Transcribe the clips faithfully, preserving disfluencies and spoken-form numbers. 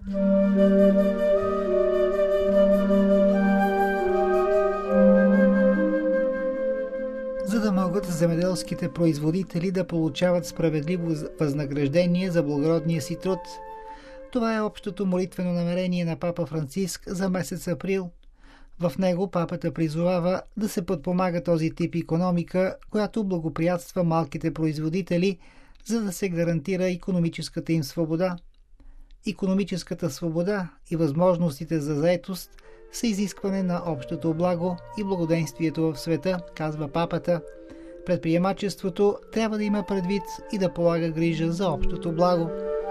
За да могат земеделските производители да получават справедливо възнаграждение за благородния си труд. Това е общото молитвено намерение на папа Франциск за месец април. В него папата призовава да се подпомага този тип икономика, която благоприятства малките производители, за да се гарантира икономическата им свобода. Икономическата свобода и възможностите за заетост са изискване на общото благо и благоденствието в света, казва папата. Предприемачеството трябва да има предвид и да полага грижа за общото благо.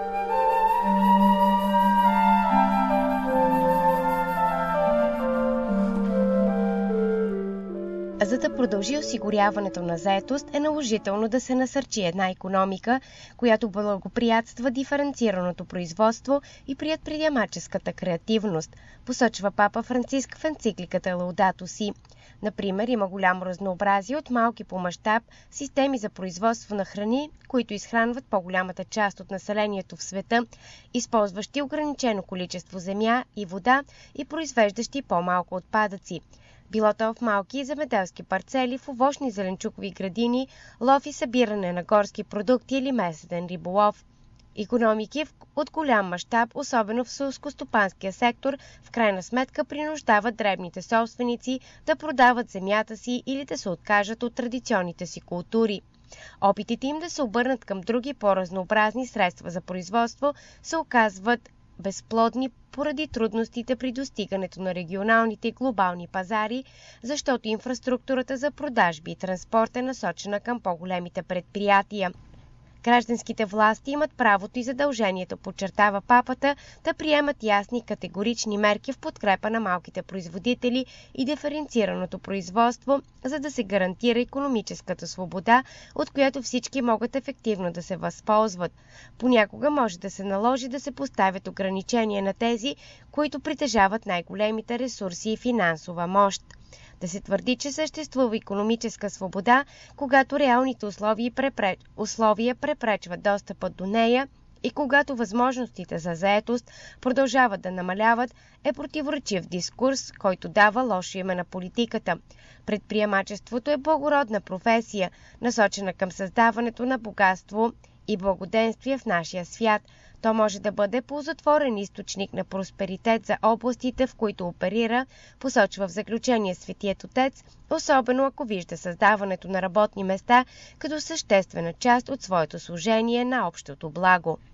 За да продължи осигуряването на заетост, е наложително да се насърчи една икономика, която благоприятства диференцираното производство и предприемаческата креативност, посочва папа Франциск в енцикликата Лаудато Си. Например, има голямо разнообразие от малки по мащаб системи за производство на храни, които изхранват по-голямата част от населението в света, използващи ограничено количество земя и вода и произвеждащи по-малко отпадъци. Било то в малки земеделски парцели, в овощни зеленчукови градини, лов и събиране на горски продукти или меседен риболов. Икономики от голям мащаб, особено в селскостопанския сектор, в крайна сметка принуждават дребните собственици да продават земята си или да се откажат от традиционните си култури. Опитите им да се обърнат към други по-разнообразни средства за производство се оказват безплодни поради трудностите при достигането на регионалните и глобални пазари, защото инфраструктурата за продажби и транспорт е насочена към по-големите предприятия. Гражданските власти имат правото и задължението, подчертава папата, да приемат ясни и категорични мерки в подкрепа на малките производители и диференцираното производство, за да се гарантира икономическата свобода, от която всички могат ефективно да се възползват. Понякога може да се наложи да се поставят ограничения на тези, които притежават най-големите ресурси и финансова мощ. Да се твърди, че съществува икономическа свобода, когато реалните условия, препреч... условия препречват достъпът до нея и когато възможностите за заетост продължават да намаляват, е противоречив дискурс, който дава лошо име на политиката. Предприемачеството е благородна професия, насочена към създаването на богатство и благоденствие в нашия свят. То може да бъде ползотворен източник на просперитет за областите, в които оперира, посочва в заключение Светият Отец, особено ако вижда създаването на работни места като съществена част от своето служение на общото благо.